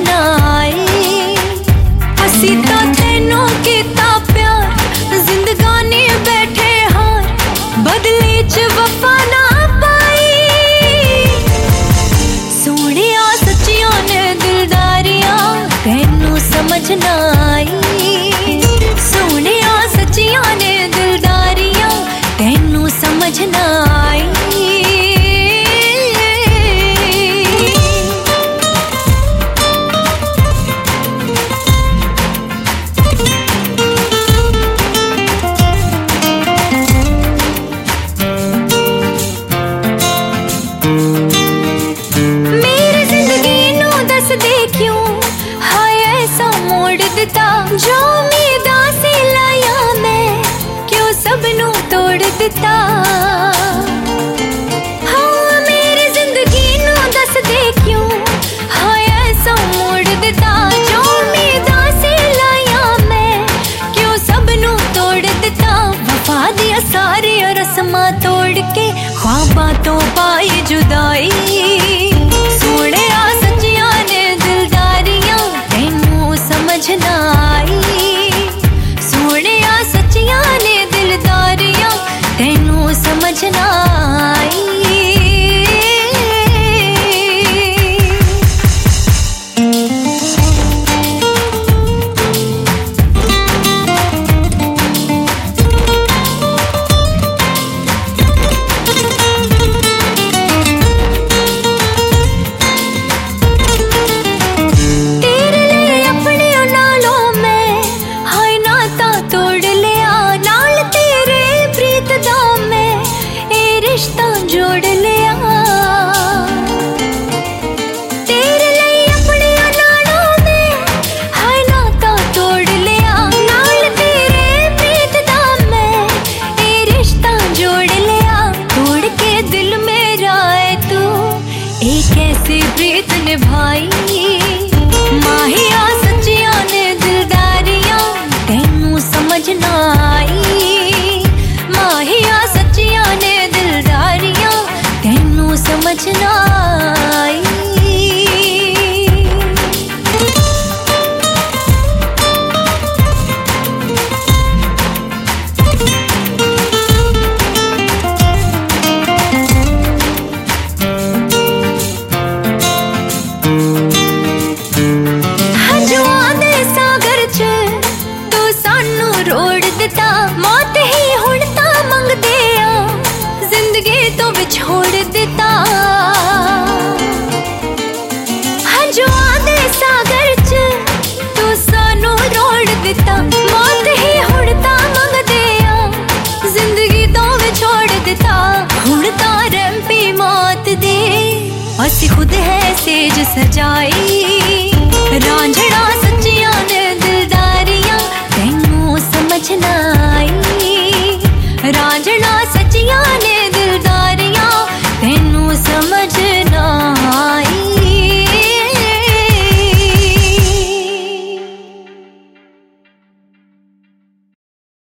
ना आए। असी तो तेनों कीता प्यार, जिंदगानी बैठे हार, बदले च वफा ना पाई। सोहणिया सच्चियां ने दिलदारियां, तेनू समझ ना आई। सोहणिया सच्चियां ने दिलदारियां, तेनू समझ ना आई। जो उम्मीदां से लाया मैं, क्यों सबनू तोड़ दिता। हाँ मेरी जिंदगी नू दस दे क्यों हाय ऐसा मोड़ दिता। जो उम्मीदां से लाया मैं, क्यों सबनू तोड़ दिता। वफा दिया सारी रस्मां तोड़ के, ख्वाबां तो पाई जुदाई। सोहणे आ सच्चियां ने दिलदारियां, तेनू समझ ना आई। सोहणे आ सच्चियां ने दिलदारियां, तेनू समझ ना आई। जोड़ लिया तेरे लिए अपने नालों में, हाय नाता तोड़ लिया। नाल तेरे प्रीत दा मैं ए रिश्ता जोड़ लिया। तोड़ के दिल मेरा है तू, एक कैसी प्रीत निभाई। माहिया सच्चियां ने दिलदारियां, तेनू समझ ना आई। माहिया सच्चियां ने दिलदारियां, तेनू समझ ना आई। हंजुआं दे सागर च तू सानू रोड़ दिता। मौत ही हुण तां मंगदे आ, जिंदगी तो विछोड़ दिता। हंजुआं दे सागर च तू सानू रोड़ दिता। मौत ही हुण तां मंगदे आ, जिंदगी तो विछोड़ दिता। हुण तां रंपी मौत दे, असी खुद है सेज सजाई। रांझड़ा सच्चियां ने दिलदारियां, तेनू समझ ना